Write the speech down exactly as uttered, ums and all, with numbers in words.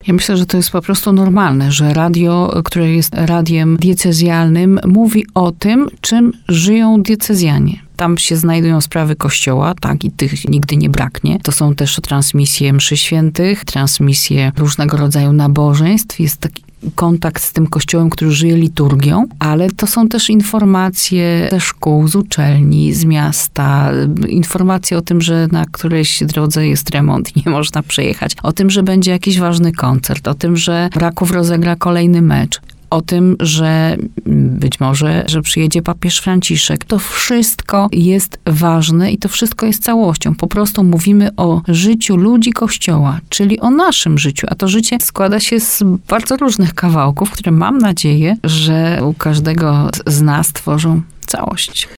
Ja myślę, że to jest po prostu normalne, że radio, które jest radiem diecezjalnym, mówi o tym, czym żyją diecezjanie. Tam się znajdują sprawy Kościoła, tak, i tych nigdy nie braknie. To są też transmisje mszy świętych, transmisje różnego rodzaju nabożeństw. Jest taki kontakt z tym Kościołem, który żyje liturgią, ale to są też informacje ze szkół, z uczelni, z miasta, informacje o tym, że na którejś drodze jest remont i nie można przejechać, o tym, że będzie jakiś ważny koncert, o tym, że Raków rozegra kolejny mecz, o tym, że być może, że przyjedzie papież Franciszek. To wszystko jest ważne i to wszystko jest całością. Po prostu mówimy o życiu ludzi Kościoła, czyli o naszym życiu. A to życie składa się z bardzo różnych kawałków, które mam nadzieję, że u każdego z nas tworzą całość.